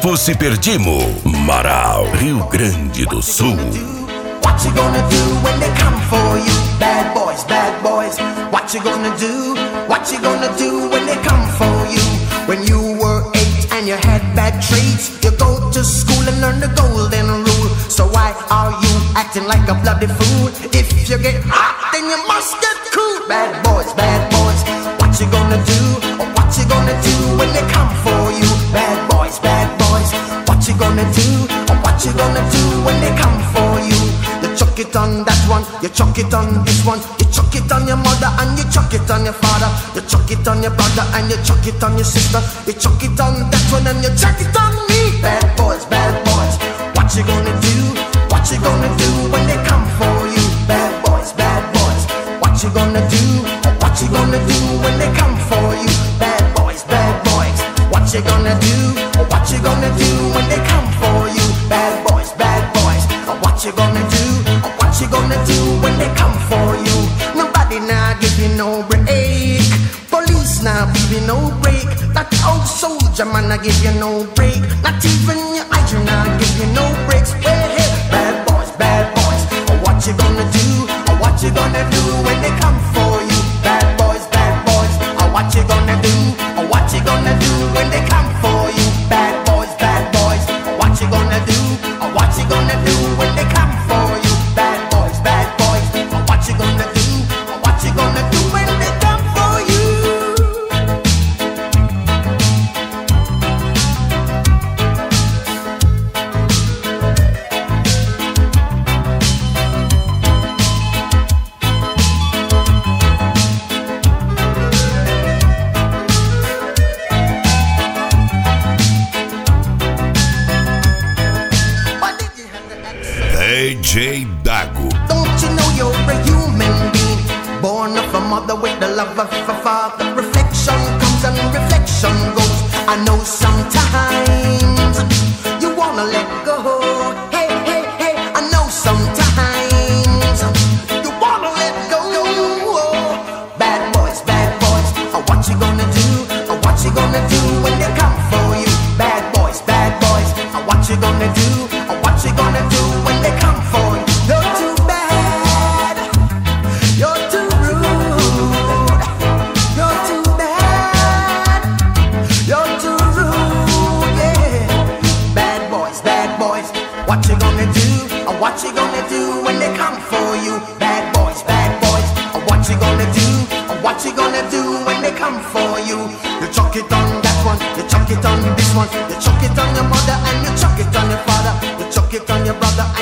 Fosse Perdimo, Marau, Rio Grande do Sul. What you gonna do when they come for you? Bad boys, bad boys. What you gonna do? What you gonna do when they come for you? When you were 8 and you had bad traits, you go to school and learn the golden rule. So why are you acting like a bloody fool? If you get hot, then you must get cool. Bad boys, bad boys. What you gonna do? Or what you gonna do when they come for you? Bad boys, bad boys. What you gonna do? Or what you gonna do when they come for you? You chuck it on that one, you chuck it on this one. You chuck it on your mother and you chuck it on your father. You chuck it on your brother and you chuck it on your sister. You chuck it on that one and you chuck it on me. Bad boys, bad boys. What you gonna do? What you gonna do when they come for you? Bad boys, bad boys. What you gonna do? What you gonna do when they come for you? Bad boys, bad boys. What you gonna do? What you gonna do when they come for you? Bad boys, bad boys. What you gonna do? What you gonna do when they come for you? Nobody now give you no break. Police now give you no break. That old soldier man I give you no break. Not even your hygiene now give you no breaks. Hey, hey, bad boys, bad boys. What you gonna do? What you gonna do when they come for you? Bad boys, bad boys. What you gonna do? What you gonna do when they come for you? Bad boys, bad boys. What you gonna do? What you gonna do when they come for you? Bad boys, bad boys. What you gonna do? What you gonna do when they come for you? DJ Dago. Don't you know you're a human being, born of a mother with the love of a father? Reflection comes and reflection goes. I know sometimes you wanna let go. Hey, hey, hey, I know sometimes you wanna let go. Bad boys, bad boys. What you gonna do? What you gonna do when they come for you? Bad boys, bad boys. What you gonna do? What you gonna do when they come for you? You're too bad. You're too rude. You're too bad. You're too rude, yeah. Bad boys, bad boys. What you gonna do? What you gonna do when they come for you? Bad boys, bad boys. What you gonna do? What you gonna do when they come for you? You chuck it on that one, you chuck it on this one. You chuck it on your mother and you chuck it on your father. You chuck it on your brother